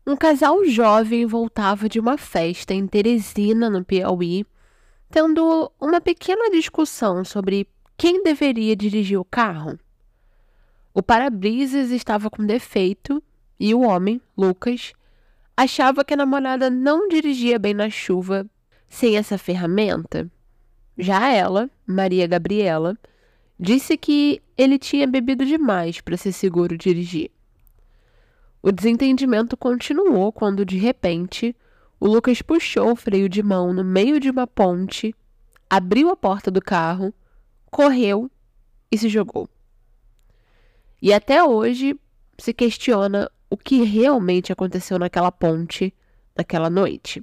Um casal jovem voltava de uma festa em Teresina, no Piauí, tendo uma pequena discussão sobre quem deveria dirigir o carro. O para-brisas estava com defeito e o homem, Lucas, achava que a namorada não dirigia bem na chuva sem essa ferramenta. Já ela, Maria Gabriela, disse que ele tinha bebido demais para ser seguro dirigir. O desentendimento continuou quando, de repente, o Lucas puxou o freio de mão no meio de uma ponte, abriu a porta do carro, correu e se jogou. E até hoje se questiona o que realmente aconteceu naquela ponte, naquela noite.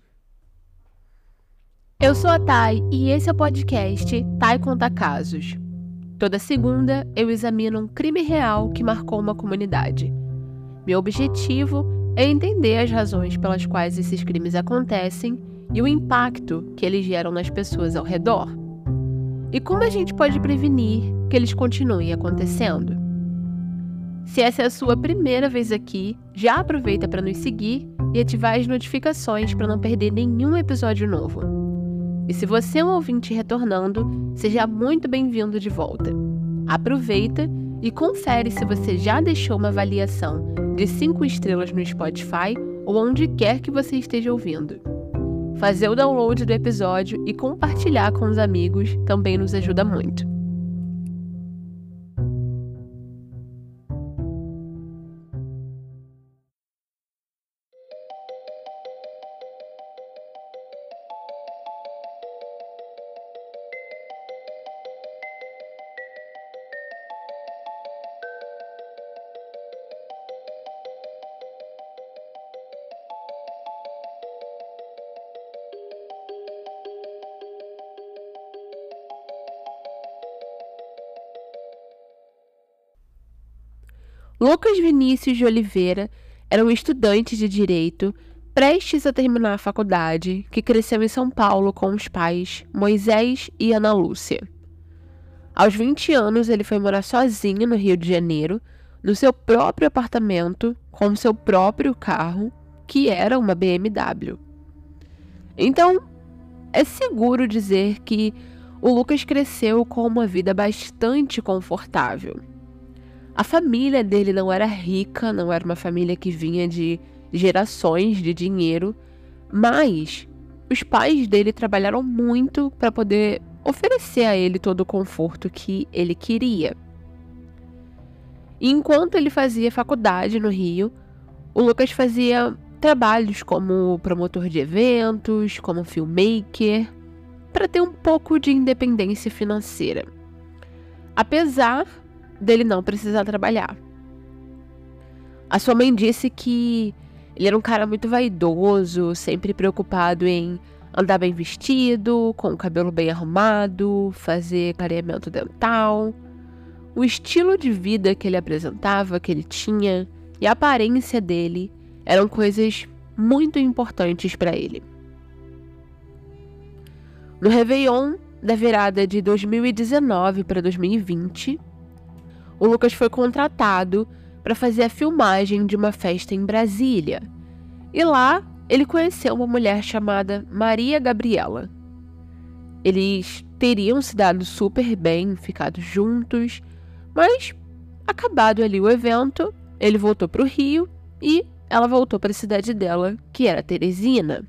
Eu sou a Thay e esse é o podcast Thay Conta Casos. Toda segunda eu examino um crime real que marcou uma comunidade. Meu objetivo é entender as razões pelas quais esses crimes acontecem e o impacto que eles geram nas pessoas ao redor. E como a gente pode prevenir que eles continuem acontecendo? Se essa é a sua primeira vez aqui, já aproveita para nos seguir e ativar as notificações para não perder nenhum episódio novo. E se você é um ouvinte retornando, seja muito bem-vindo de volta. Aproveita e confere se você já deixou uma avaliação de 5 estrelas no Spotify ou onde quer que você esteja ouvindo. Fazer o download do episódio e compartilhar com os amigos também nos ajuda muito. Lucas Vinícius de Oliveira era um estudante de Direito, prestes a terminar a faculdade, que cresceu em São Paulo com os pais Moisés e Ana Lúcia. Aos 20 anos, ele foi morar sozinho no Rio de Janeiro, no seu próprio apartamento, com seu próprio carro, que era uma BMW. Então, é seguro dizer que o Lucas cresceu com uma vida bastante confortável. A família dele não era rica, não era uma família que vinha de gerações de dinheiro, mas os pais dele trabalharam muito para poder oferecer a ele todo o conforto que ele queria. E enquanto ele fazia faculdade no Rio, o Lucas fazia trabalhos como promotor de eventos, como filmmaker, para ter um pouco de independência financeira. Apesar dele não precisar trabalhar. A sua mãe disse que ele era um cara muito vaidoso, sempre preocupado em andar bem vestido, com o cabelo bem arrumado, fazer clareamento dental. O estilo de vida que ele apresentava, que ele tinha, e a aparência dele eram coisas muito importantes para ele. No Réveillon da virada de 2019 para 2020, o Lucas foi contratado para fazer a filmagem de uma festa em Brasília. E lá, ele conheceu uma mulher chamada Maria Gabriela. Eles teriam se dado super bem, ficado juntos, mas, acabado ali o evento, ele voltou para o Rio e ela voltou para a cidade dela, que era Teresina.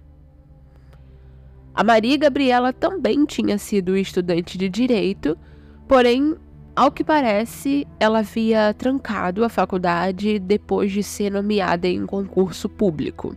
A Maria Gabriela também tinha sido estudante de Direito, porém, ao que parece, ela havia trancado a faculdade depois de ser nomeada em concurso público.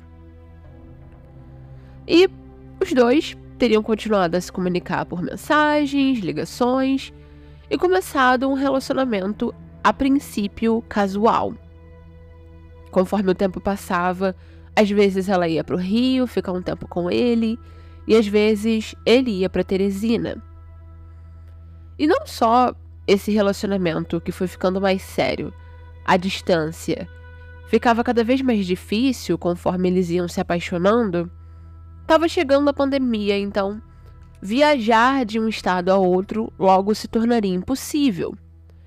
E os dois teriam continuado a se comunicar por mensagens, ligações e começado um relacionamento, a princípio, casual. Conforme o tempo passava, às vezes ela ia para o Rio ficar um tempo com ele e às vezes ele ia para Teresina. E não só esse relacionamento que foi ficando mais sério, a distância ficava cada vez mais difícil conforme eles iam se apaixonando. Estava chegando a pandemia, então viajar de um estado a outro logo se tornaria impossível.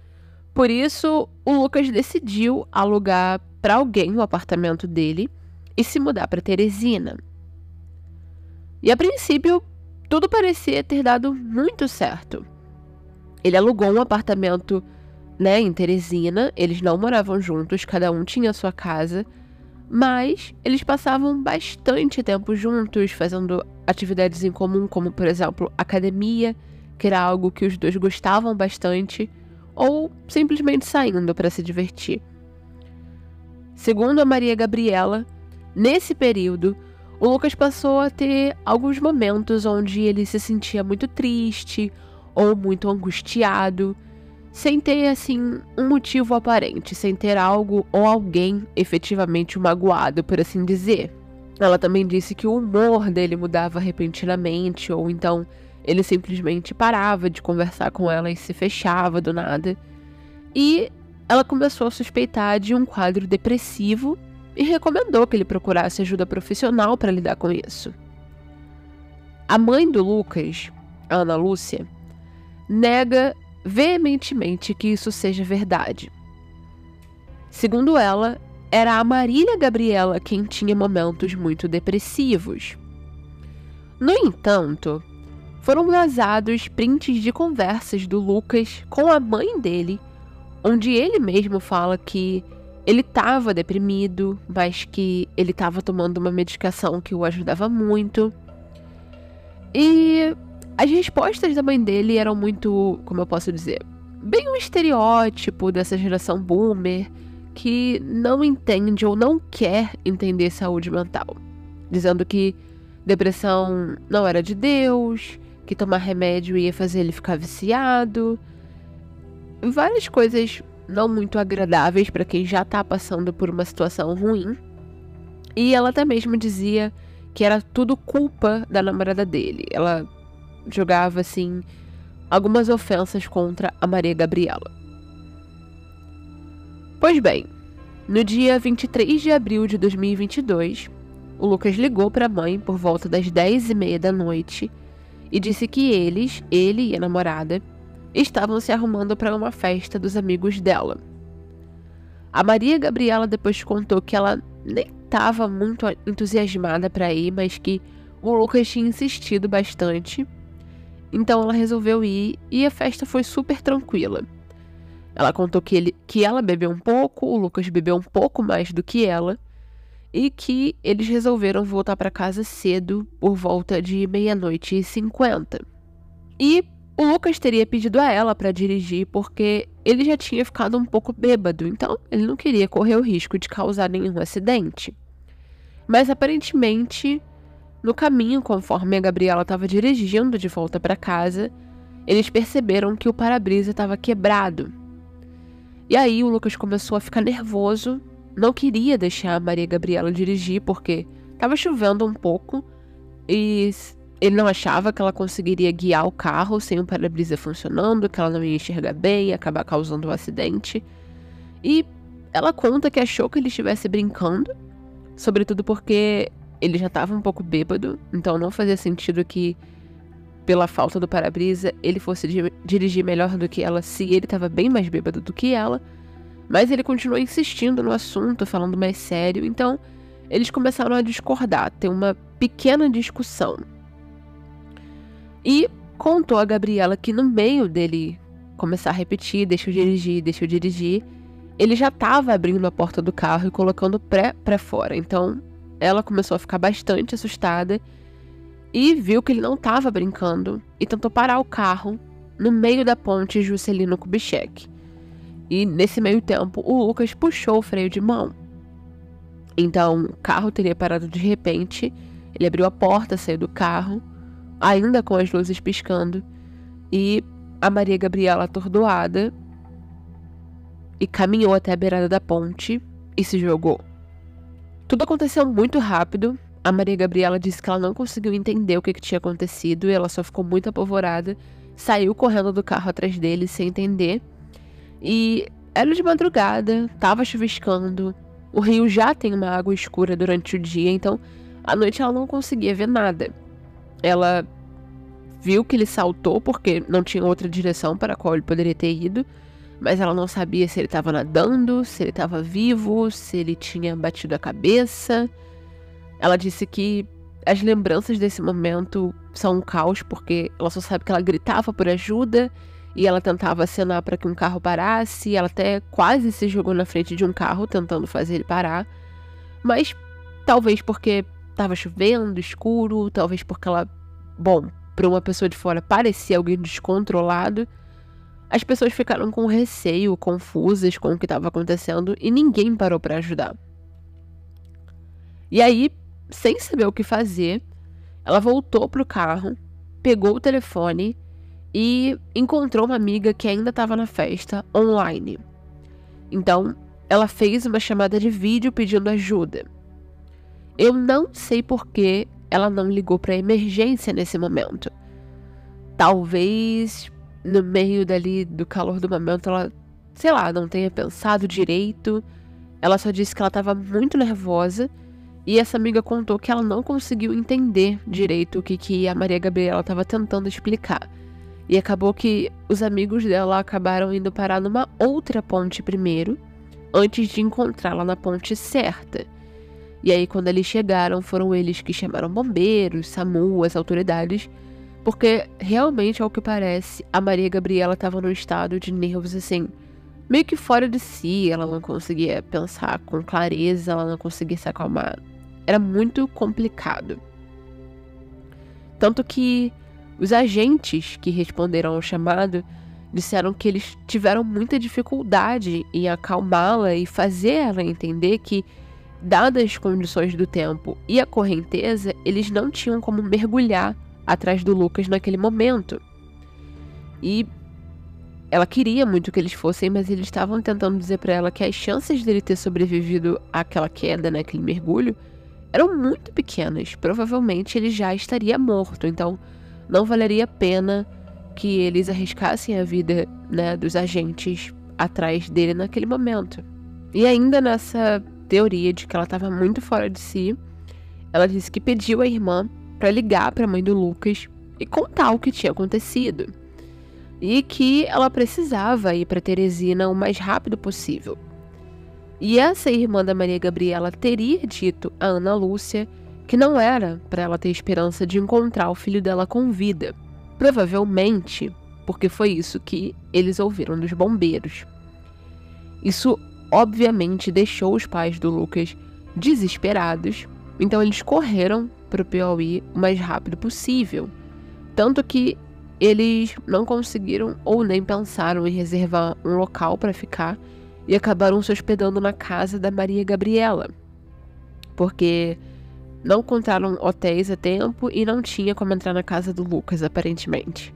Por isso, o Lucas decidiu alugar para alguém o apartamento dele e se mudar para Teresina. E a princípio, tudo parecia ter dado muito certo. Ele alugou um apartamento, em Teresina. Eles não moravam juntos, cada um tinha a sua casa, mas eles passavam bastante tempo juntos, fazendo atividades em comum, como, por exemplo, academia, que era algo que os dois gostavam bastante, ou simplesmente saindo para se divertir. Segundo a Maria Gabriela, nesse período, o Lucas passou a ter alguns momentos onde ele se sentia muito triste ou muito angustiado, sem ter, assim, um motivo aparente, sem ter algo ou alguém efetivamente o magoado, por assim dizer. Ela também disse que o humor dele mudava repentinamente, ou então ele simplesmente parava de conversar com ela e se fechava do nada. E ela começou a suspeitar de um quadro depressivo e recomendou que ele procurasse ajuda profissional para lidar com isso. A mãe do Lucas, a Ana Lúcia, nega veementemente que isso seja verdade. Segundo ela, era a Marília Gabriela quem tinha momentos muito depressivos. No entanto, foram vazados prints de conversas do Lucas com a mãe dele, onde ele mesmo fala que ele estava deprimido, mas que ele estava tomando uma medicação que o ajudava muito. E as respostas da mãe dele eram muito, como eu posso dizer, bem um estereótipo dessa geração boomer que não entende ou não quer entender saúde mental, dizendo que depressão não era de Deus, que tomar remédio ia fazer ele ficar viciado, várias coisas não muito agradáveis para quem já tá passando por uma situação ruim. E ela até mesmo dizia que era tudo culpa da namorada dele. Ela jogava, assim, algumas ofensas contra a Maria Gabriela. Pois bem, no dia 23 de abril de 2022, o Lucas ligou para a mãe por volta das 10h30 da noite e disse que ele e a namorada, estavam se arrumando para uma festa dos amigos dela. A Maria Gabriela depois contou que ela nem estava muito entusiasmada para ir, mas que o Lucas tinha insistido bastante. Então ela resolveu ir e a festa foi super tranquila. Ela contou que ela bebeu um pouco, o Lucas bebeu um pouco mais do que ela e que eles resolveram voltar para casa cedo por volta de 00h50. E o Lucas teria pedido a ela para dirigir porque ele já tinha ficado um pouco bêbado, então ele não queria correr o risco de causar nenhum acidente. Mas aparentemente, no caminho, conforme a Gabriela estava dirigindo de volta para casa, eles perceberam que o para-brisa estava quebrado. E aí o Lucas começou a ficar nervoso, não queria deixar a Maria Gabriela dirigir porque estava chovendo um pouco e ele não achava que ela conseguiria guiar o carro sem o para-brisa funcionando, que ela não ia enxergar bem e acabar causando um acidente. E ela conta que achou que ele estivesse brincando, sobretudo porque ele já estava um pouco bêbado, então não fazia sentido que, pela falta do para-brisa, ele fosse dirigir melhor do que ela se ele estava bem mais bêbado do que ela. Mas ele continuou insistindo no assunto, falando mais sério, então eles começaram a discordar, ter uma pequena discussão. E contou a Gabriela que no meio dele começar a repetir, deixa eu dirigir, ele já estava abrindo a porta do carro e colocando o pé pra fora. Então ela começou a ficar bastante assustada e viu que ele não estava brincando e tentou parar o carro no meio da ponte Juscelino Kubitschek. E nesse meio tempo o Lucas puxou o freio de mão. Então o carro teria parado de repente, ele abriu a porta, saiu do carro, ainda com as luzes piscando, e a Maria Gabriela, atordoada, e caminhou até a beirada da ponte e se jogou. Tudo aconteceu muito rápido. A Maria Gabriela disse que ela não conseguiu entender o que tinha acontecido e ela só ficou muito apavorada, saiu correndo do carro atrás dele sem entender. E era de madrugada, tava chuviscando, o rio já tem uma água escura durante o dia, então à noite ela não conseguia ver nada. Ela viu que ele saltou porque não tinha outra direção para a qual ele poderia ter ido, mas ela não sabia se ele estava nadando, se ele estava vivo, se ele tinha batido a cabeça. Ela disse que as lembranças desse momento são um caos, porque ela só sabe que ela gritava por ajuda e ela tentava acenar para que um carro parasse. Ela até quase se jogou na frente de um carro tentando fazer ele parar. Mas talvez porque estava chovendo, escuro, talvez porque ela, para uma pessoa de fora parecia alguém descontrolado. As pessoas ficaram com receio, confusas com o que estava acontecendo e ninguém parou para ajudar. E aí, sem saber o que fazer, ela voltou pro carro, pegou o telefone e encontrou uma amiga que ainda estava na festa online. Então, ela fez uma chamada de vídeo pedindo ajuda. Eu não sei por que ela não ligou para emergência nesse momento. Talvez no meio dali do calor do momento ela, sei lá, não tenha pensado direito. Ela só disse que ela estava muito nervosa e essa amiga contou que ela não conseguiu entender direito o que a Maria Gabriela estava tentando explicar. E acabou que os amigos dela acabaram indo parar numa outra ponte primeiro, antes de encontrá-la na ponte certa. E aí, quando eles chegaram, foram eles que chamaram bombeiros, SAMU, as autoridades, porque realmente, ao que parece, a Maria Gabriela estava num estado de nervos, assim, meio que fora de si. Ela não conseguia pensar com clareza, ela não conseguia se acalmar. Era muito complicado. Tanto que os agentes que responderam ao chamado disseram que eles tiveram muita dificuldade em acalmá-la e fazer ela entender que, dadas as condições do tempo e a correnteza, eles não tinham como mergulhar atrás do Lucas naquele momento. E ela queria muito que eles fossem, mas eles estavam tentando dizer para ela que as chances dele ter sobrevivido àquela queda, naquele mergulho, eram muito pequenas. Provavelmente ele já estaria morto, então não valeria a pena que eles arriscassem a vida, né, dos agentes atrás dele naquele momento. E ainda nessa teoria de que ela estava muito fora de si, ela disse que pediu à irmã para ligar para a mãe do Lucas e contar o que tinha acontecido. E que ela precisava ir para Teresina o mais rápido possível. E essa irmã da Maria Gabriela teria dito a Ana Lúcia que não era para ela ter esperança de encontrar o filho dela com vida. Provavelmente porque foi isso que eles ouviram dos bombeiros. Isso obviamente deixou os pais do Lucas desesperados, então eles correram para o Piauí o mais rápido possível. Tanto que eles não conseguiram ou nem pensaram em reservar um local para ficar e acabaram se hospedando na casa da Maria Gabriela, porque não encontraram hotéis a tempo e não tinha como entrar na casa do Lucas, aparentemente.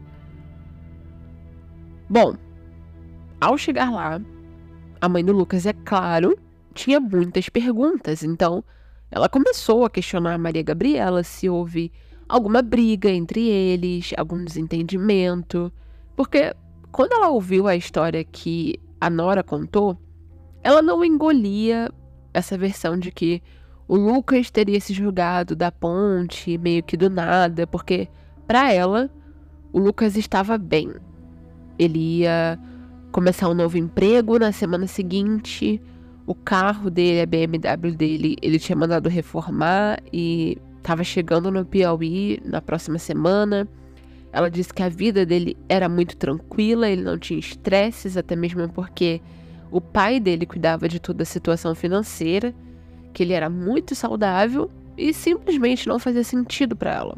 Bom, ao chegar lá, a mãe do Lucas, é claro, tinha muitas perguntas, então ela começou a questionar a Maria Gabriela se houve alguma briga entre eles, algum desentendimento, porque quando ela ouviu a história que a Nora contou, ela não engolia essa versão de que o Lucas teria se jogado da ponte meio que do nada, porque para ela o Lucas estava bem. Ele ia começar um novo emprego na semana seguinte, o carro dele, a BMW dele, ele tinha mandado reformar e estava chegando no Piauí na próxima semana. Ela disse que a vida dele era muito tranquila, ele não tinha estresses, até mesmo porque o pai dele cuidava de toda a situação financeira, que ele era muito saudável e simplesmente não fazia sentido para ela.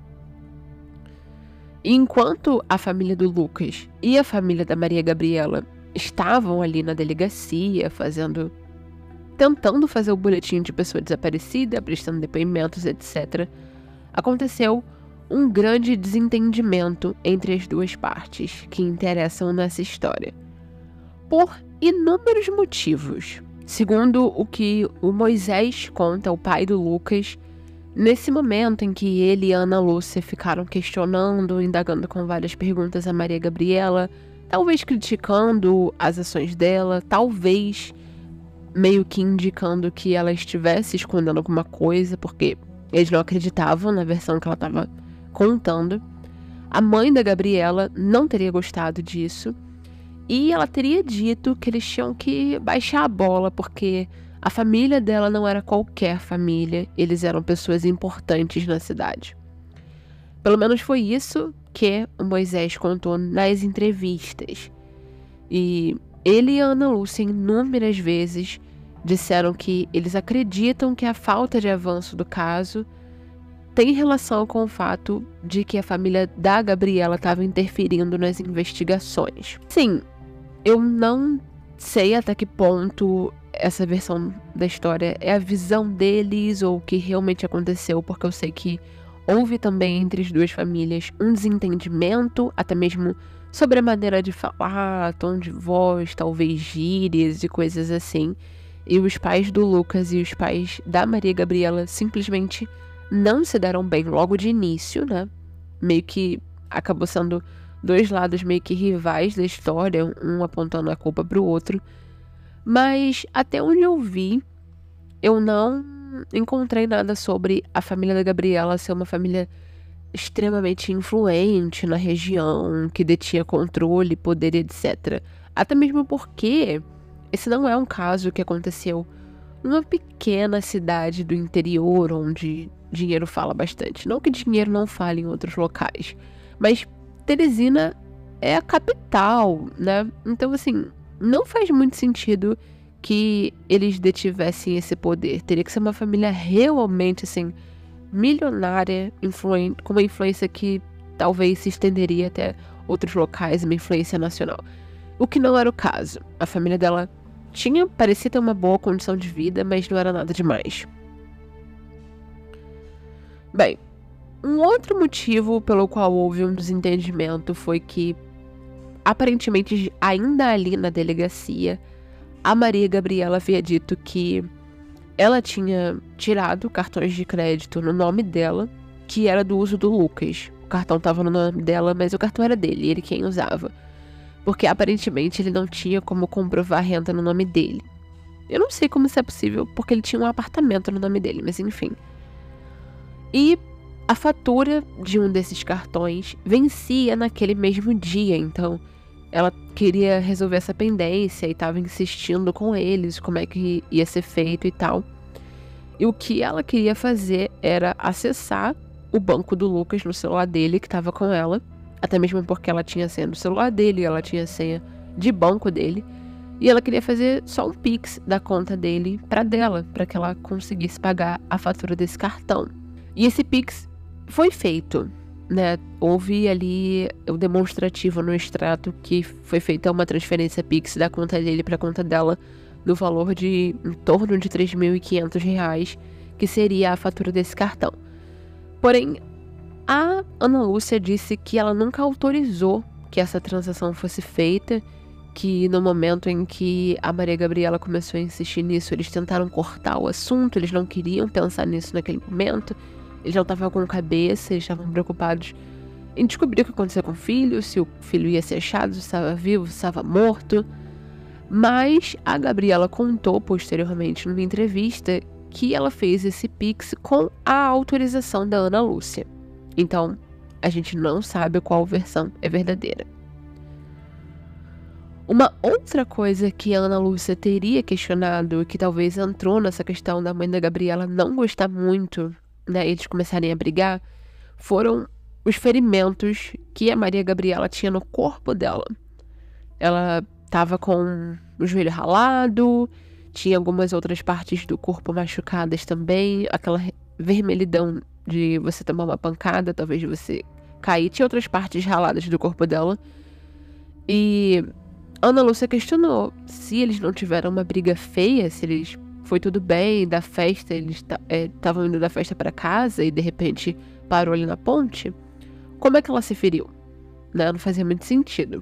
E enquanto a família do Lucas e a família da Maria Gabriela estavam ali na delegacia tentando fazer o boletim de pessoa desaparecida, prestando depoimentos, etc., aconteceu um grande desentendimento entre as duas partes que interessam nessa história, por inúmeros motivos. Segundo o que o Moisés conta, o pai do Lucas, nesse momento em que ele e a Ana Lúcia ficaram questionando, indagando com várias perguntas a Maria Gabriela, talvez criticando as ações dela, talvez meio que indicando que ela estivesse escondendo alguma coisa, porque eles não acreditavam na versão que ela estava contando. A mãe da Gabriela não teria gostado disso e ela teria dito que eles tinham que baixar a bola, porque A família dela não era qualquer família, eles eram pessoas importantes na cidade. Pelo menos foi isso que o Moisés contou nas entrevistas. E ele e a Ana Lúcia, inúmeras vezes, disseram que eles acreditam que a falta de avanço do caso tem relação com o fato de que a família da Gabriela estava interferindo nas investigações. Sim, eu não sei até que ponto essa versão da história é a visão deles ou o que realmente aconteceu, porque eu sei que houve também entre as duas famílias um desentendimento, até mesmo sobre a maneira de falar, tom de voz, talvez gírias e coisas assim. E os pais do Lucas e os pais da Maria Gabriela simplesmente não se deram bem logo de início, né? Meio que acabou sendo dois lados meio que rivais da história, um apontando a culpa pro outro. Mas até onde eu vi, eu não encontrei nada sobre a família da Gabriela ser uma família extremamente influente na região, que detinha controle, poder, etc. Até mesmo porque esse não é um caso que aconteceu numa pequena cidade do interior, onde dinheiro fala bastante. Não que dinheiro não fale em outros locais, mas Teresina é a capital, né? Então, assim, não faz muito sentido que eles detivessem esse poder. Teria que ser uma família realmente, assim, milionária, com uma influência que talvez se estenderia até outros locais, uma influência nacional. O que não era o caso. A família dela parecia ter uma boa condição de vida, mas não era nada demais. Bem, um outro motivo pelo qual houve um desentendimento foi que, aparentemente, ainda ali na delegacia, a Maria Gabriela havia dito que ela tinha tirado cartões de crédito no nome dela, que era do uso do Lucas. O cartão estava no nome dela, mas o cartão era dele, ele quem usava. Porque aparentemente ele não tinha como comprovar renda no nome dele. Eu não sei como isso é possível, porque ele tinha um apartamento no nome dele, mas enfim. E a fatura de um desses cartões vencia naquele mesmo dia, então ela queria resolver essa pendência e estava insistindo com eles como é que ia ser feito e tal. E o que ela queria fazer era acessar o banco do Lucas no celular dele, que estava com ela, até mesmo porque ela tinha a senha do celular dele, ela tinha a senha de banco dele, e ela queria fazer só um Pix da conta dele para dela, para que ela conseguisse pagar a fatura desse cartão. E esse Pix foi feito, né? Houve ali o demonstrativo no extrato que foi feita uma transferência Pix da conta dele para a conta dela no valor de em torno de R$3.500, que seria a fatura desse cartão. Porém, a Ana Lúcia disse que ela nunca autorizou que essa transação fosse feita, que no momento em que a Maria Gabriela começou a insistir nisso, eles tentaram cortar o assunto, eles não queriam pensar nisso naquele momento, eles não estavam com cabeça, eles estavam preocupados em descobrir o que aconteceu com o filho, se o filho ia ser achado, se estava vivo, se estava morto. Mas a Gabriela contou posteriormente numa entrevista que ela fez esse Pix com a autorização da Ana Lúcia. Então, a gente não sabe qual versão é verdadeira. Uma outra coisa que a Ana Lúcia teria questionado, que talvez entrou nessa questão da mãe da Gabriela não gostar muito, né, eles começarem a brigar, foram os ferimentos que a Maria Gabriela tinha no corpo dela. Ela estava com o joelho ralado, tinha algumas outras partes do corpo machucadas também, aquela vermelhidão de você tomar uma pancada, talvez de você cair, tinha outras partes raladas do corpo dela. E Ana Lúcia questionou se eles não tiveram uma briga feia, se eles foi tudo bem da festa, eles estavam indo da festa para casa e de repente parou ali na ponte. Como é que ela se feriu? Né? Não fazia muito sentido.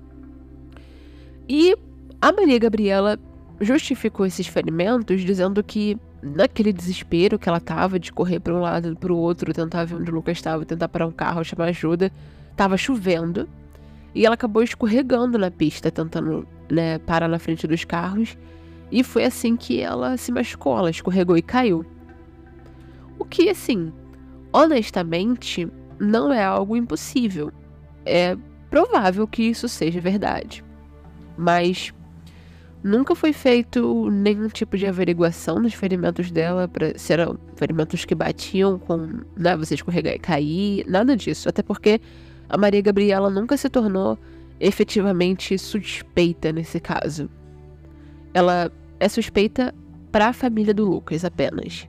E a Maria Gabriela justificou esses ferimentos dizendo que naquele desespero que ela tava de correr para um lado e para o outro, tentar ver onde o Lucas estava, tentar parar um carro, chamar ajuda, tava chovendo e ela acabou escorregando na pista, tentando, né, parar na frente dos carros, e foi assim que ela se machucou, ela escorregou e caiu. O que, assim, honestamente, não é algo impossível. É provável que isso seja verdade. Mas Nunca foi feito nenhum tipo de averiguação nos ferimentos dela, se eram ferimentos que batiam com, né, você escorregar e cair, nada disso. Até porque a Maria Gabriela nunca se tornou efetivamente suspeita nesse caso. Ela é suspeita para a família do Lucas apenas.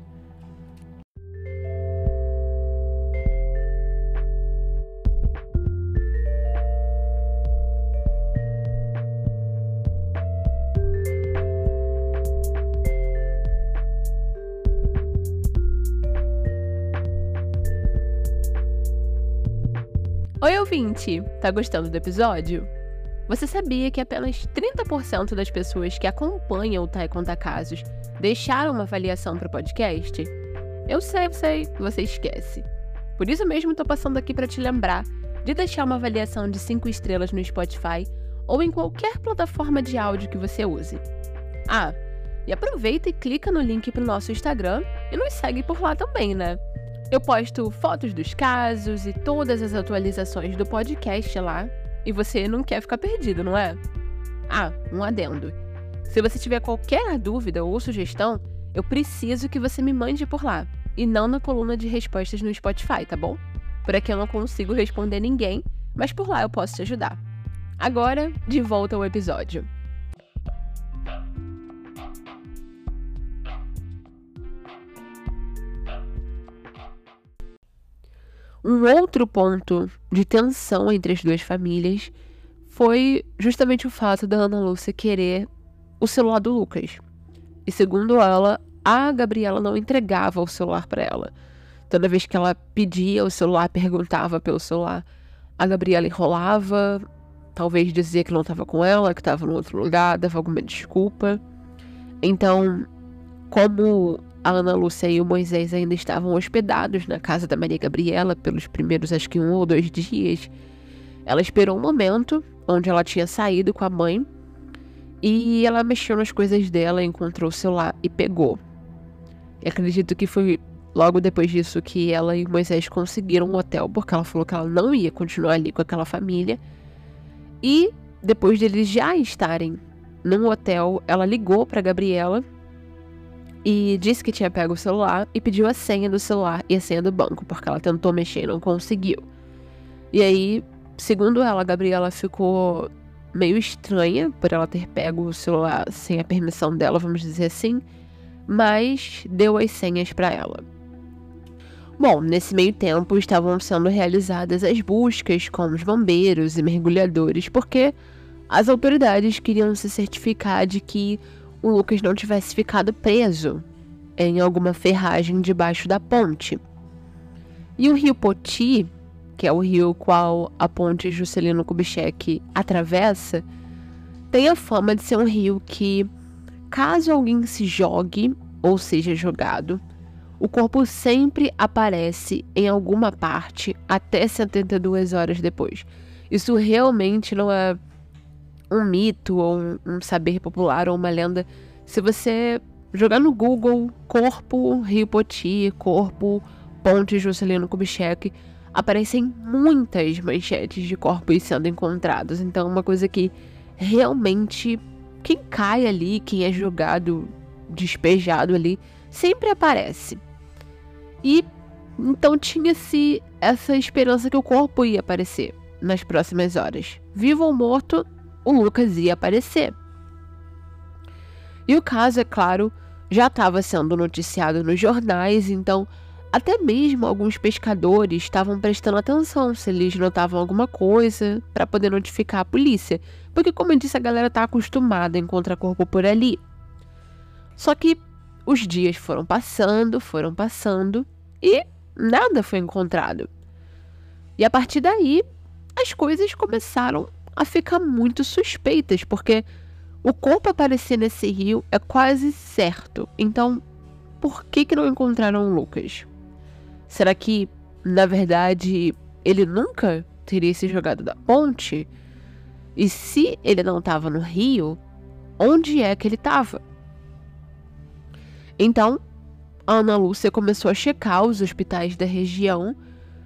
Oi, ouvinte! Tá gostando do episódio? Você sabia que apenas 30% das pessoas que acompanham o Tai Conta Casos deixaram uma avaliação pro podcast? Eu sei, você esquece. Por isso mesmo tô passando aqui para te lembrar de deixar uma avaliação de 5 estrelas no Spotify ou em qualquer plataforma de áudio que você use. Ah, e aproveita e clica no link pro nosso Instagram e nos segue por lá também, né? Eu posto fotos dos casos e todas as atualizações do podcast lá, e você não quer ficar perdido, não é? Ah, um adendo. Se você tiver qualquer dúvida ou sugestão, eu preciso que você me mande por lá, e não na coluna de respostas no Spotify, tá bom? Por aqui eu não consigo responder ninguém, mas por lá eu posso te ajudar. Agora, de volta ao episódio. Um outro ponto de tensão entre as duas famílias foi justamente o fato da Ana Lúcia querer o celular do Lucas. E segundo ela, a Gabriela não entregava o celular para ela. Toda vez que ela pedia o celular, perguntava pelo celular, a Gabriela enrolava, talvez dizia que não estava com ela, que estava em outro lugar, dava alguma desculpa. Então, como a Ana Lúcia e o Moisés ainda estavam hospedados na casa da Maria Gabriela pelos primeiros, acho que 1 ou 2 dias, ela esperou um momento onde ela tinha saído com a mãe e ela mexeu nas coisas dela, encontrou o celular e pegou. E acredito que foi logo depois disso que ela e o Moisés conseguiram um hotel, porque ela falou que ela não ia continuar ali com aquela família. E depois deles já estarem num hotel, ela ligou para Gabriela e disse que tinha pego o celular e pediu a senha do celular e a senha do banco, porque ela tentou mexer e não conseguiu. E aí, segundo ela, a Gabriela ficou meio estranha por ela ter pego o celular sem a permissão dela, vamos dizer assim, mas deu as senhas para ela. Bom, nesse meio tempo estavam sendo realizadas as buscas com os bombeiros e mergulhadores, porque as autoridades queriam se certificar de que o Lucas não tivesse ficado preso em alguma ferragem debaixo da ponte. E o rio Poti, que é o rio qual a ponte Juscelino Kubitschek atravessa, tem a fama de ser um rio que, caso alguém se jogue ou seja jogado, o corpo sempre aparece em alguma parte até 72 horas depois. Isso realmente não é um mito ou um saber popular ou uma lenda. Se você jogar no Google corpo Rio Poti, corpo ponte Juscelino Kubitschek, aparecem muitas manchetes de corpos sendo encontrados. Então é uma coisa que realmente quem cai ali, quem é jogado, despejado ali, sempre aparece. E então tinha-se essa esperança que o corpo ia aparecer nas próximas horas. Vivo ou morto, o Lucas ia aparecer. E o caso, é claro, já estava sendo noticiado nos jornais, então até mesmo alguns pescadores estavam prestando atenção se eles notavam alguma coisa para poder notificar a polícia. Porque, como eu disse, a galera tá acostumada a encontrar corpo por ali. Só que os dias foram passando e nada foi encontrado. E a partir daí, as coisas começaram a ficar muito suspeitas, porque o corpo aparecer nesse rio é quase certo. Então, por que não encontraram o Lucas? Será que, na verdade, ele nunca teria se jogado da ponte? E se ele não estava no rio, onde é que ele estava? Então, a Ana Lúcia começou a checar os hospitais da região.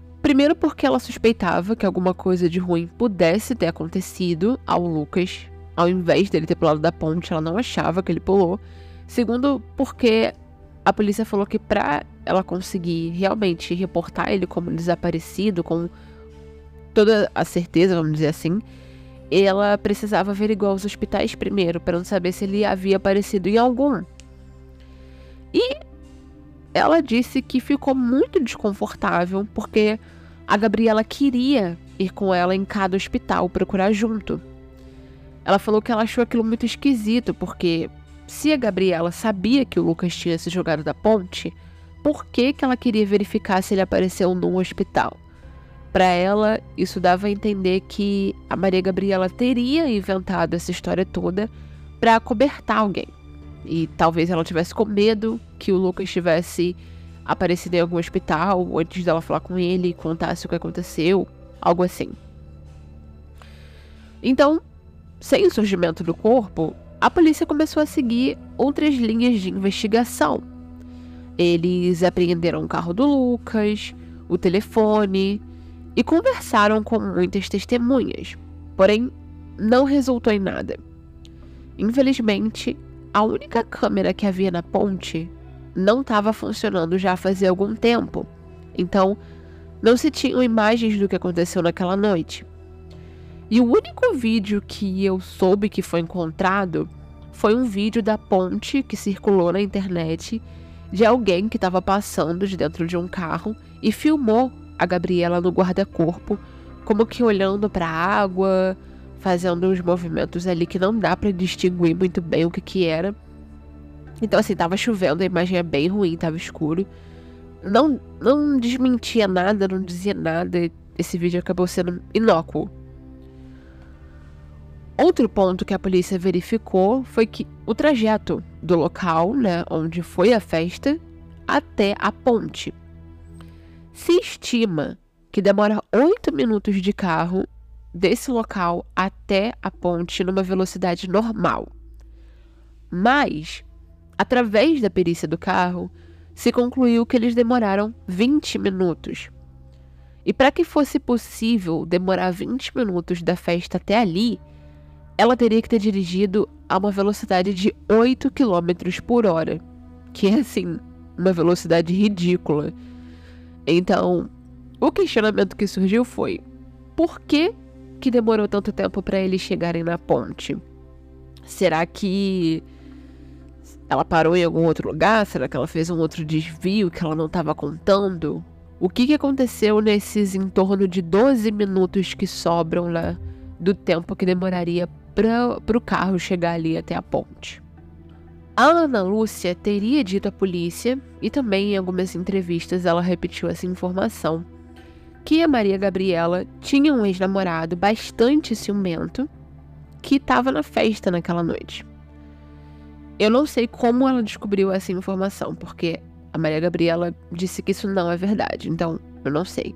Primeiro porque ela suspeitava que alguma coisa de ruim pudesse ter acontecido ao Lucas ao invés dele ter pulado da ponte, ela não achava que ele pulou. Segundo, porque a polícia falou que pra ela conseguir realmente reportar ele como desaparecido, com toda a certeza, vamos dizer assim, ela precisava averiguar os hospitais primeiro, para não saber se ele havia aparecido em algum. E ela disse que ficou muito desconfortável, porque a Gabriela queria ir com ela em cada hospital, procurar junto. Ela falou que ela achou aquilo muito esquisito, porque se a Gabriela sabia que o Lucas tinha se jogado da ponte, por que ela queria verificar se ele apareceu num hospital? Para ela, isso dava a entender que a Maria Gabriela teria inventado essa história toda para acobertar alguém. E talvez ela tivesse com medo que o Lucas tivesse aparecido em algum hospital antes dela falar com ele e contasse o que aconteceu, algo assim. Então, sem o surgimento do corpo, a polícia começou a seguir outras linhas de investigação. Eles apreenderam o carro do Lucas, o telefone e conversaram com muitas testemunhas, porém não resultou em nada. Infelizmente, a única câmera que havia na ponte não estava funcionando já fazia algum tempo, então não se tinham imagens do que aconteceu naquela noite. E o único vídeo que eu soube que foi encontrado foi um vídeo da ponte que circulou na internet de alguém que estava passando de dentro de um carro e filmou a Gabriela no guarda-corpo, como que olhando para a água, fazendo uns movimentos ali que não dá para distinguir muito bem o que era. Então assim, tava chovendo, a imagem é bem ruim, tava escuro. Não desmentia nada, não dizia nada, esse vídeo acabou sendo inócuo. Outro ponto que a polícia verificou foi que o trajeto do local, né, onde foi a festa, até a ponte. Se estima que demora 8 minutos de carro desse local até a ponte numa velocidade normal. Mas, através da perícia do carro, se concluiu que eles demoraram 20 minutos. E para que fosse possível demorar 20 minutos da festa até ali, ela teria que ter dirigido a uma velocidade de 8 km por hora, que é, assim, uma velocidade ridícula. Então, o questionamento que surgiu foi: por que demorou tanto tempo para eles chegarem na ponte? Será que ela parou em algum outro lugar? Será que ela fez um outro desvio que ela não estava contando? O que aconteceu nesses em torno de 12 minutos que sobram lá do tempo que demoraria para o carro chegar ali até a ponte? A Ana Lúcia teria dito à polícia, e também em algumas entrevistas ela repetiu essa informação, que a Maria Gabriela tinha um ex-namorado bastante ciumento que estava na festa naquela noite. Eu não sei como ela descobriu essa informação, porque a Maria Gabriela disse que isso não é verdade, então eu não sei.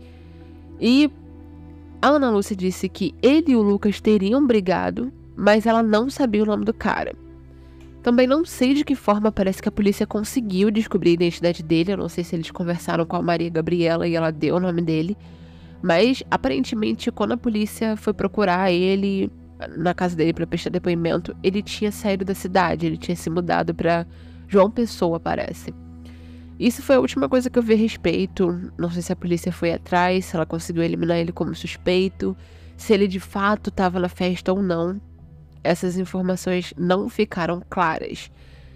E a Ana Lúcia disse que ele e o Lucas teriam brigado, mas ela não sabia o nome do cara. Também não sei de que forma parece que a polícia conseguiu descobrir a identidade dele. Eu não sei se eles conversaram com a Maria Gabriela e ela deu o nome dele. Mas, aparentemente, quando a polícia foi procurar ele na casa dele para prestar depoimento, ele tinha saído da cidade. Ele tinha se mudado para João Pessoa, parece. Isso foi a última coisa que eu vi a respeito. Não sei se a polícia foi atrás, se ela conseguiu eliminar ele como suspeito, se ele de fato estava na festa ou não. Essas informações não ficaram claras.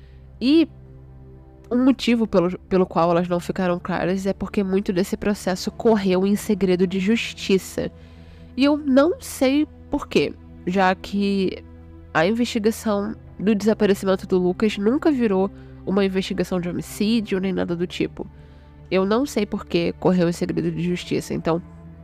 E um motivo pelo qual elas não ficaram claras é porque muito desse processo correu em segredo de justiça. E eu não sei por quê, já que a investigação do desaparecimento do Lucas nunca virou uma investigação de homicídio nem nada do tipo. Eu não sei por que correu em segredo de justiça. Então,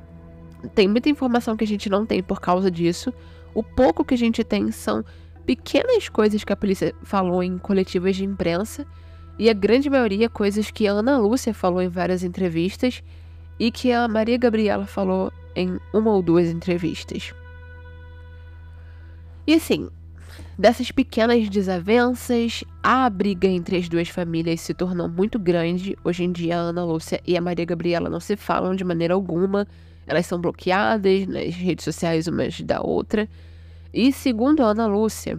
tem muita informação que a gente não tem por causa disso. O pouco que a gente tem são pequenas coisas que a polícia falou em coletivas de imprensa e a grande maioria coisas que a Ana Lúcia falou em várias entrevistas e que a Maria Gabriela falou em uma ou duas entrevistas. E assim, dessas pequenas desavenças, a briga entre as duas famílias se tornou muito grande. Hoje em dia, a Ana Lúcia e a Maria Gabriela não se falam de maneira alguma. Elas são bloqueadas nas redes sociais umas da outra. E segundo a Ana Lúcia,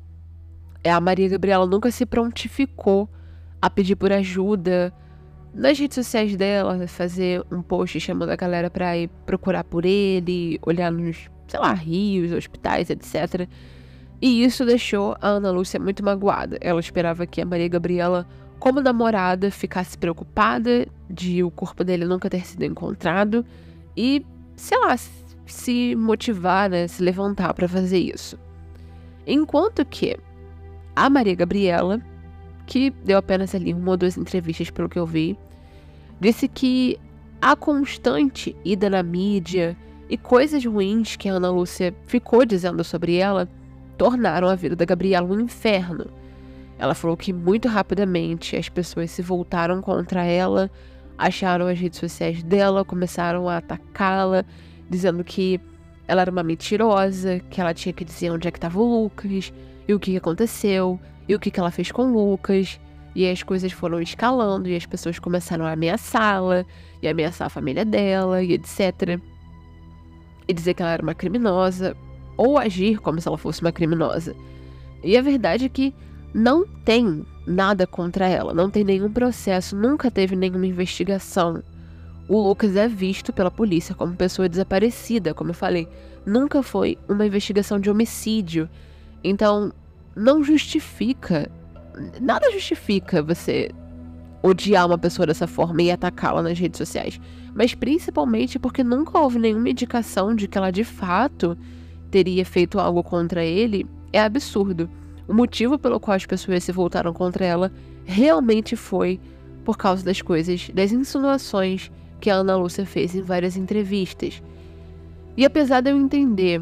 a Maria Gabriela nunca se prontificou a pedir por ajuda nas redes sociais dela, fazer um post chamando a galera pra ir procurar por ele, olhar nos, sei lá, rios, hospitais, etc. E isso deixou a Ana Lúcia muito magoada. Ela esperava que a Maria Gabriela, como namorada, ficasse preocupada de o corpo dele nunca ter sido encontrado e, sei lá, se motivar, né, se levantar pra fazer isso. Enquanto que a Maria Gabriela, que deu apenas ali uma ou duas entrevistas pelo que eu vi, disse que a constante ida na mídia e coisas ruins que a Ana Lúcia ficou dizendo sobre ela tornaram a vida da Gabriela um inferno. Ela falou que muito rapidamente as pessoas se voltaram contra ela, acharam as redes sociais dela, começaram a atacá-la, dizendo que ela era uma mentirosa, que ela tinha que dizer onde é que estava o Lucas, e o que aconteceu, e o que ela fez com o Lucas. E aí as coisas foram escalando, e as pessoas começaram a ameaçá-la, e ameaçar a família dela, e etc. E dizer que ela era uma criminosa, ou agir como se ela fosse uma criminosa. E a verdade é que não tem nada contra ela, não tem nenhum processo, nunca teve nenhuma investigação. O Lucas é visto pela polícia como pessoa desaparecida, como eu falei. Nunca foi uma investigação de homicídio. Então, não justifica, nada justifica você odiar uma pessoa dessa forma e atacá-la nas redes sociais. Mas principalmente porque nunca houve nenhuma indicação de que ela de fato teria feito algo contra ele, é absurdo. O motivo pelo qual as pessoas se voltaram contra ela realmente foi por causa das coisas, das insinuações que a Ana Lúcia fez em várias entrevistas. E apesar de eu entender,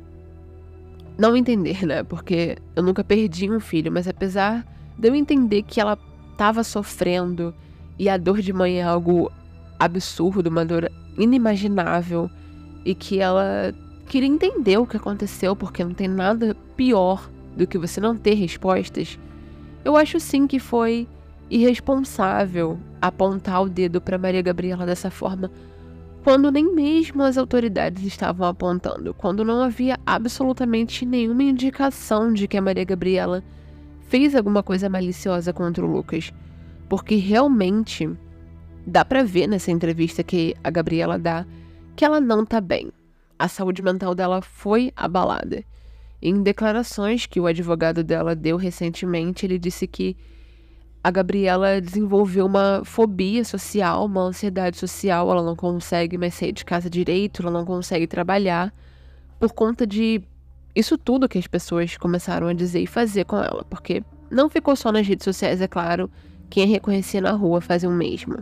não entender, né, porque eu nunca perdi um filho, mas apesar de eu entender que ela estava sofrendo e a dor de mãe é algo absurdo, uma dor inimaginável, e que ela queria entender o que aconteceu, porque não tem nada pior do que você não ter respostas, eu acho sim que foi irresponsável apontar o dedo para Maria Gabriela dessa forma, quando nem mesmo as autoridades estavam apontando, quando não havia absolutamente nenhuma indicação de que a Maria Gabriela fez alguma coisa maliciosa contra o Lucas. Porque realmente dá pra ver nessa entrevista que a Gabriela dá que ela não tá bem. A saúde mental dela foi abalada. Em declarações que o advogado dela deu recentemente, ele disse que a Gabriela desenvolveu uma fobia social, uma ansiedade social, ela não consegue mais sair de casa direito, ela não consegue trabalhar, por conta de isso tudo que as pessoas começaram a dizer e fazer com ela, porque não ficou só nas redes sociais, é claro, quem a reconhecia na rua fazia o mesmo.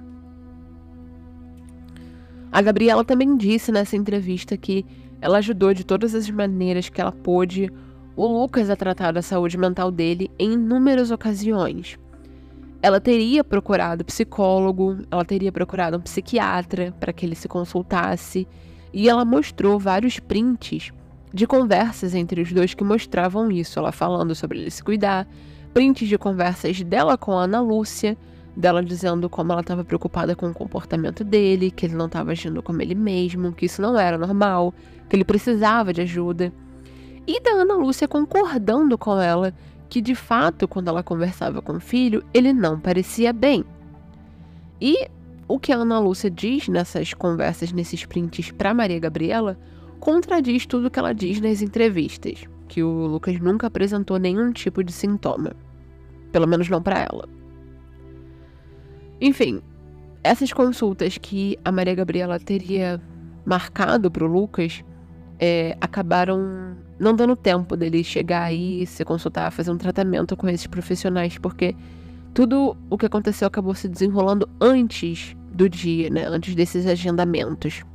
A Gabriela também disse nessa entrevista que ela ajudou de todas as maneiras que ela pôde o Lucas a tratar da saúde mental dele em inúmeras ocasiões. Ela teria procurado psicólogo, ela teria procurado um psiquiatra para que ele se consultasse, e ela mostrou vários prints de conversas entre os dois que mostravam isso, ela falando sobre ele se cuidar, prints de conversas dela com a Ana Lúcia, dela dizendo como ela estava preocupada com o comportamento dele, que ele não estava agindo como ele mesmo, que isso não era normal, que ele precisava de ajuda. E da Ana Lúcia concordando com ela que, de fato, quando ela conversava com o filho, ele não parecia bem. E o que a Ana Lúcia diz nessas conversas, nesses prints para Maria Gabriela, contradiz tudo que ela diz nas entrevistas, que o Lucas nunca apresentou nenhum tipo de sintoma. Pelo menos não para ela. Enfim, essas consultas que a Maria Gabriela teria marcado pro Lucas acabaram não dando tempo dele chegar aí, se consultar, fazer um tratamento com esses profissionais, porque tudo o que aconteceu acabou se desenrolando antes do dia, né? Antes desses agendamentos.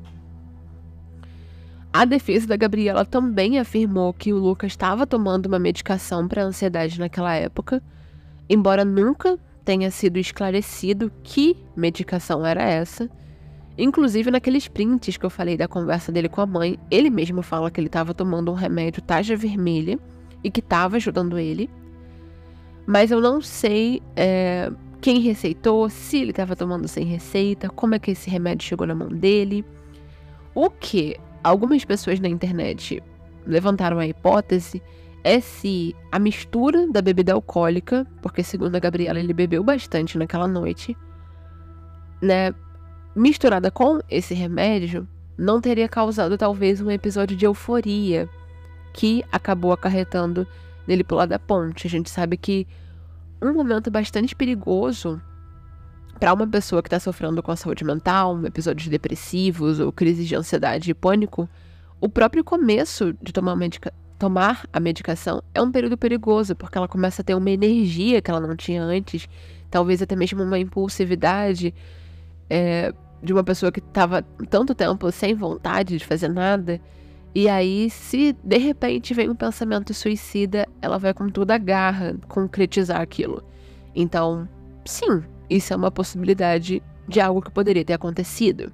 A defesa da Gabriela também afirmou que o Lucas estava tomando uma medicação para ansiedade naquela época, embora nunca tenha sido esclarecido que medicação era essa. Inclusive, naqueles prints que eu falei da conversa dele com a mãe, ele mesmo fala que ele estava tomando um remédio tarja vermelha e que estava ajudando ele. Mas eu não sei quem receitou, se ele estava tomando sem receita, como é que esse remédio chegou na mão dele. O que algumas pessoas na internet levantaram a hipótese é se a mistura da bebida alcoólica, porque segundo a Gabriela ele bebeu bastante naquela noite, né, misturada com esse remédio, não teria causado talvez um episódio de euforia que acabou acarretando nele pular da ponte. A gente sabe que um momento bastante perigoso para uma pessoa que está sofrendo com a saúde mental, episódios depressivos ou crises de ansiedade e pânico, o próprio começo de tomar a medicação é um período perigoso, porque ela começa a ter uma energia que ela não tinha antes, talvez até mesmo uma impulsividade de uma pessoa que estava tanto tempo sem vontade de fazer nada. E aí, se de repente vem um pensamento suicida, ela vai com toda a garra concretizar aquilo. Então, sim, isso é uma possibilidade de algo que poderia ter acontecido.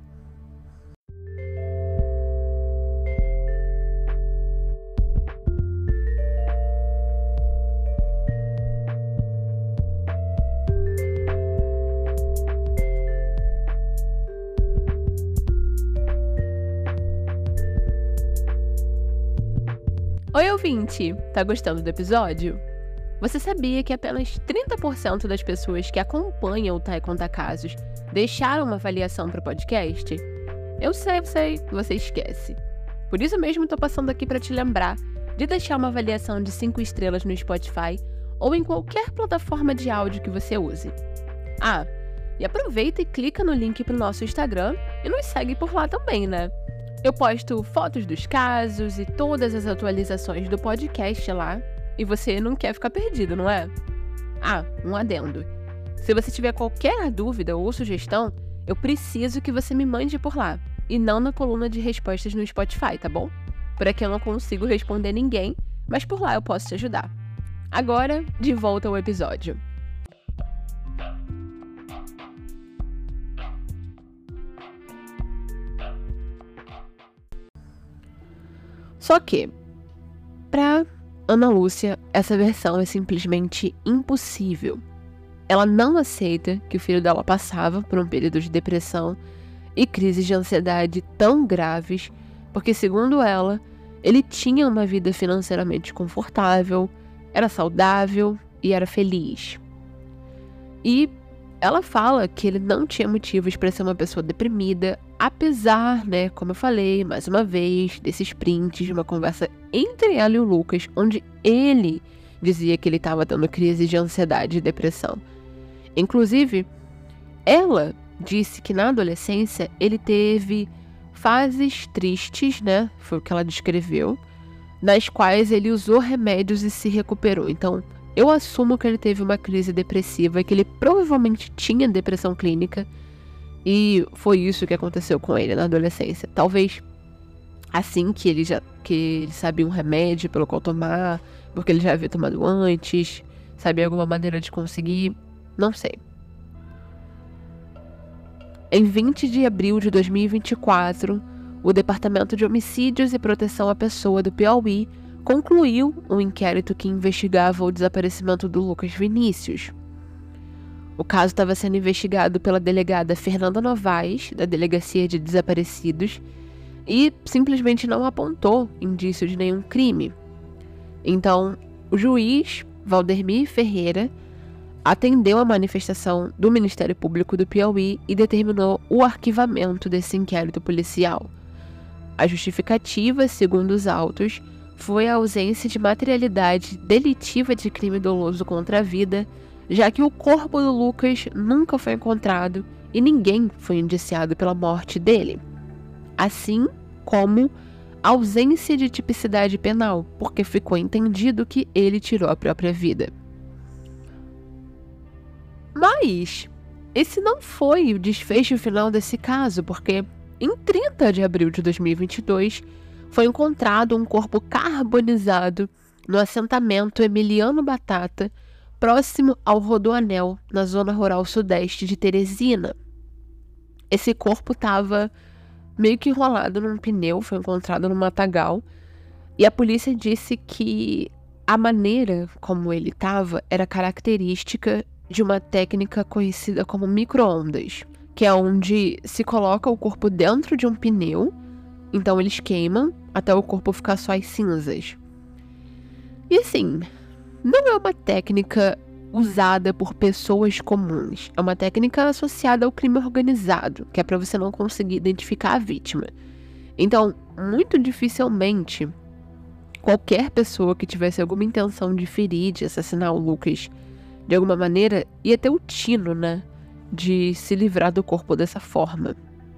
Oi, ouvinte! Tá gostando do episódio? Você sabia que apenas 30% das pessoas que acompanham o Tai Conta Casos deixaram uma avaliação para o podcast? Eu sei, você esquece. Por isso mesmo tô passando aqui para te lembrar de deixar uma avaliação de 5 estrelas no Spotify ou em qualquer plataforma de áudio que você use. Ah, e aproveita e clica no link pro nosso Instagram e nos segue por lá também, né? Eu posto fotos dos casos e todas as atualizações do podcast lá. E você não quer ficar perdido, não é? Ah, um adendo. Se você tiver qualquer dúvida ou sugestão, eu preciso que você me mande por lá. E não na coluna de respostas no Spotify, tá bom? Por aqui eu não consigo responder ninguém, mas por lá eu posso te ajudar. Agora, de volta ao episódio. Só que, pra Ana Lúcia, essa versão é simplesmente impossível. Ela não aceita que o filho dela passava por um período de depressão e crises de ansiedade tão graves, porque, segundo ela, ele tinha uma vida financeiramente confortável, era saudável e era feliz. E ela fala que ele não tinha motivos para ser uma pessoa deprimida, apesar, né, como eu falei, mais uma vez, desses prints de uma conversa entre ela e o Lucas, onde ele dizia que ele estava tendo crise de ansiedade e depressão. Inclusive, ela disse que na adolescência ele teve fases tristes, né, foi o que ela descreveu, nas quais ele usou remédios e se recuperou. Então, eu assumo que ele teve uma crise depressiva e que ele provavelmente tinha depressão clínica e foi isso que aconteceu com ele na adolescência. Talvez assim que ele sabia um remédio pelo qual tomar, porque ele já havia tomado antes, sabia alguma maneira de conseguir, não sei. Em 20 de abril de 2024, o Departamento de Homicídios e Proteção à Pessoa do Piauí concluiu um inquérito que investigava o desaparecimento do Lucas Vinícius. O caso estava sendo investigado pela delegada Fernanda Novaes, da Delegacia de Desaparecidos, e simplesmente não apontou indício de nenhum crime. Então, o juiz Valdermir Ferreira atendeu a manifestação do Ministério Público do Piauí e determinou o arquivamento desse inquérito policial. A justificativa, segundo os autos, foi a ausência de materialidade delitiva de crime doloso contra a vida, já que o corpo do Lucas nunca foi encontrado e ninguém foi indiciado pela morte dele. Assim como ausência de tipicidade penal, porque ficou entendido que ele tirou a própria vida. Mas esse não foi o desfecho final desse caso, porque em 30 de abril de 2022 foi encontrado um corpo carbonizado no assentamento Emiliano Batata, próximo ao Rodoanel, na zona rural sudeste de Teresina. Esse corpo estava meio que enrolado num pneu, foi encontrado no matagal, e a polícia disse que a maneira como ele estava era característica de uma técnica conhecida como micro-ondas, que é onde se coloca o corpo dentro de um pneu Então eles queimam até o corpo ficar só as cinzas. E assim, não é uma técnica usada por pessoas comuns. É uma técnica associada ao crime organizado, que é para você não conseguir identificar a vítima. Então, muito dificilmente, qualquer pessoa que tivesse alguma intenção de ferir, de assassinar o Lucas de alguma maneira, ia ter o tino, né, de se livrar do corpo dessa forma.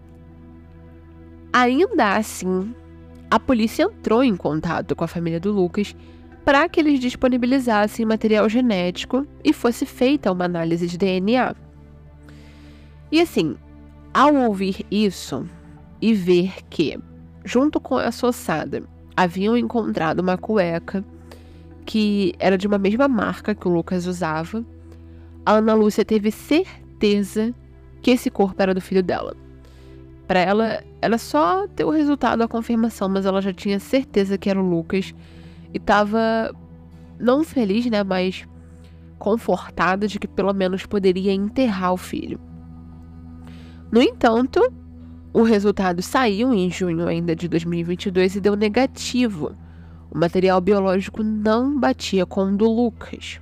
Ainda assim, a polícia entrou em contato com a família do Lucas para que eles disponibilizassem material genético e fosse feita uma análise de DNA. E assim, ao ouvir isso e ver que, junto com a sua ossada, haviam encontrado uma cueca que era de uma mesma marca que o Lucas usava, a Ana Lúcia teve certeza que esse corpo era do filho dela. Para ela, era só ter o resultado, a confirmação, mas ela já tinha certeza que era o Lucas e tava não feliz, né, mas confortada de que pelo menos poderia enterrar o filho. No entanto, o resultado saiu em junho ainda de 2022 e deu negativo. O material biológico não batia com o do Lucas.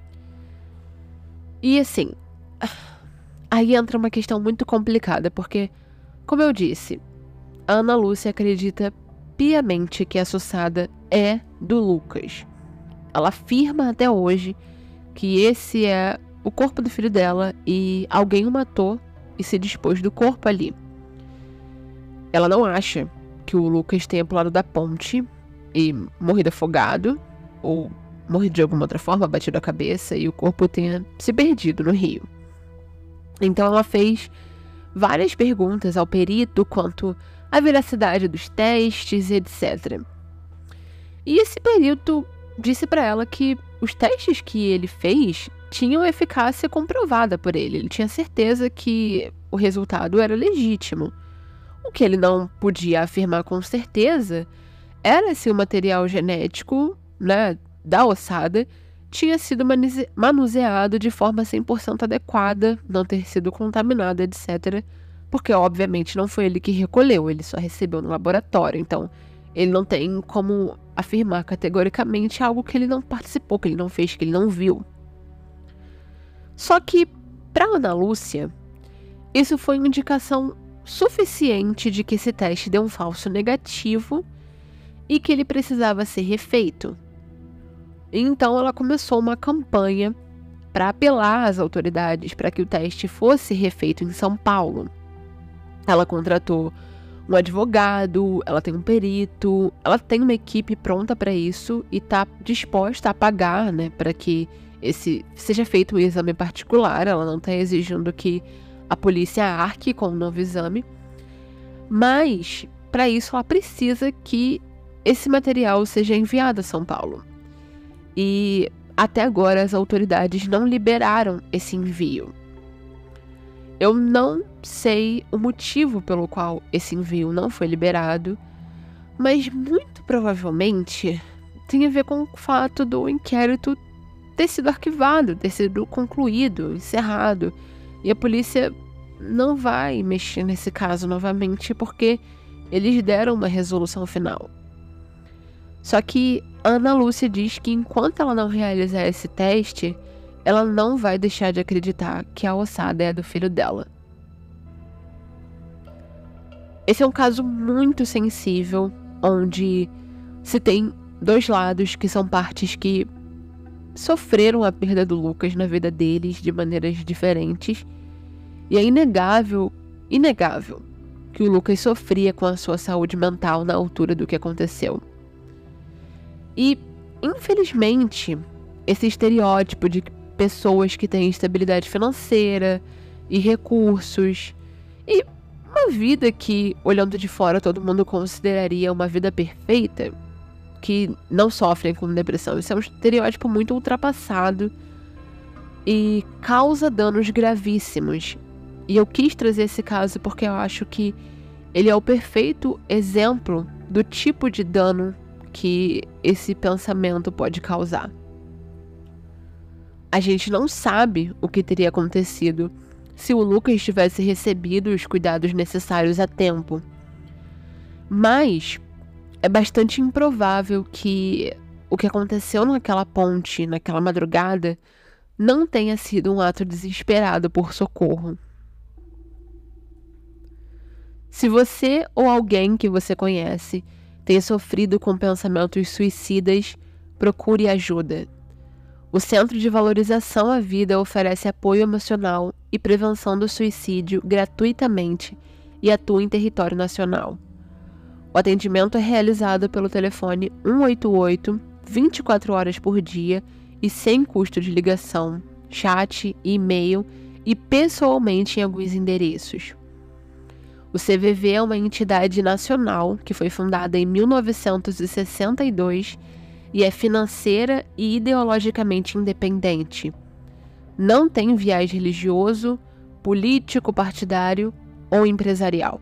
E assim, aí entra uma questão muito complicada, porque, como eu disse, a Ana Lúcia acredita piamente que essa ossada é do Lucas. Ela afirma até hoje que esse é o corpo do filho dela e alguém o matou e se dispôs do corpo ali. Ela não acha que o Lucas tenha pulado da ponte e morrido afogado, ou morrido de alguma outra forma, batido a cabeça e o corpo tenha se perdido no rio. Então ela fez várias perguntas ao perito quanto à veracidade dos testes, etc. E esse perito disse para ela que os testes que ele fez tinham eficácia comprovada por ele. Ele tinha certeza que o resultado era legítimo. O que ele não podia afirmar com certeza era se o material genético, né, da ossada tinha sido manuseado de forma 100% adequada, não ter sido contaminado, etc. Porque, obviamente, não foi ele que recolheu, ele só recebeu no laboratório. Então, ele não tem como afirmar categoricamente algo que ele não participou, que ele não fez, que ele não viu. Só que, para Ana Lúcia, isso foi uma indicação suficiente de que esse teste deu um falso negativo e que ele precisava ser refeito. Então ela começou uma campanha para apelar às autoridades para que o teste fosse refeito em São Paulo. Ela contratou um advogado, ela tem um perito, ela tem uma equipe pronta para isso e está disposta a pagar, né, para que seja feito um exame particular. Ela não está exigindo que a polícia arque com um novo exame, mas para isso ela precisa que esse material seja enviado a São Paulo. E até agora as autoridades não liberaram esse envio. Eu não sei o motivo pelo qual esse envio não foi liberado, mas muito provavelmente tem a ver com o fato do inquérito ter sido arquivado, ter sido concluído, encerrado, e a polícia não vai mexer nesse caso novamente porque eles deram uma resolução final. Só que a Ana Lúcia diz que enquanto ela não realizar esse teste, ela não vai deixar de acreditar que a ossada é do filho dela. Esse é um caso muito sensível, onde se tem dois lados que são partes que sofreram a perda do Lucas na vida deles de maneiras diferentes. E é inegável que o Lucas sofria com a sua saúde mental na altura do que aconteceu. E, infelizmente, esse estereótipo de pessoas que têm estabilidade financeira e recursos e uma vida que, olhando de fora, todo mundo consideraria uma vida perfeita, que não sofrem com depressão. Isso é um estereótipo muito ultrapassado e causa danos gravíssimos. E eu quis trazer esse caso porque eu acho que ele é o perfeito exemplo do tipo de dano que esse pensamento pode causar. A gente não sabe o que teria acontecido se o Lucas tivesse recebido os cuidados necessários a tempo. Mas é bastante improvável que o que aconteceu naquela ponte, naquela madrugada, não tenha sido um ato desesperado por socorro. Se você ou alguém que você conhece tenha sofrido com pensamentos suicidas, procure ajuda. O Centro de Valorização à Vida oferece apoio emocional e prevenção do suicídio gratuitamente e atua em território nacional. O atendimento é realizado pelo telefone 188, 24 horas por dia e sem custo de ligação, chat, e-mail e pessoalmente em alguns endereços. O CVV é uma entidade nacional que foi fundada em 1962 e é financeira e ideologicamente independente. Não tem viés religioso, político, partidário ou empresarial.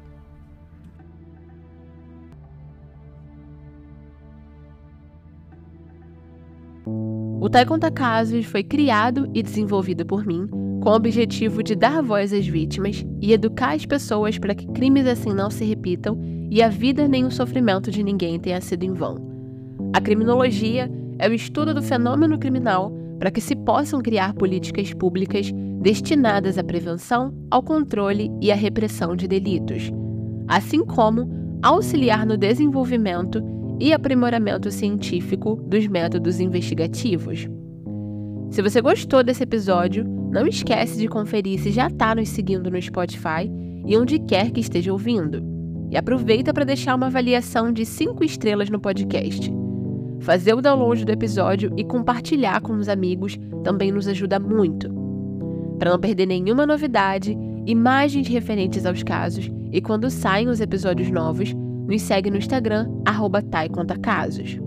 O Tai Conta Casos foi criado e desenvolvido por mim com o objetivo de dar voz às vítimas e educar as pessoas para que crimes assim não se repitam e a vida nem o sofrimento de ninguém tenha sido em vão. A criminologia é o estudo do fenômeno criminal para que se possam criar políticas públicas destinadas à prevenção, ao controle e à repressão de delitos, assim como auxiliar no desenvolvimento e aprimoramento científico dos métodos investigativos. Se você gostou desse episódio, não esquece de conferir se já está nos seguindo no Spotify e onde quer que esteja ouvindo. E aproveita para deixar uma avaliação de 5 estrelas no podcast. Fazer o download do episódio e compartilhar com os amigos também nos ajuda muito. Para não perder nenhuma novidade, imagens referentes aos casos e quando saem os episódios novos, nos segue no Instagram, @TaiContaCasos.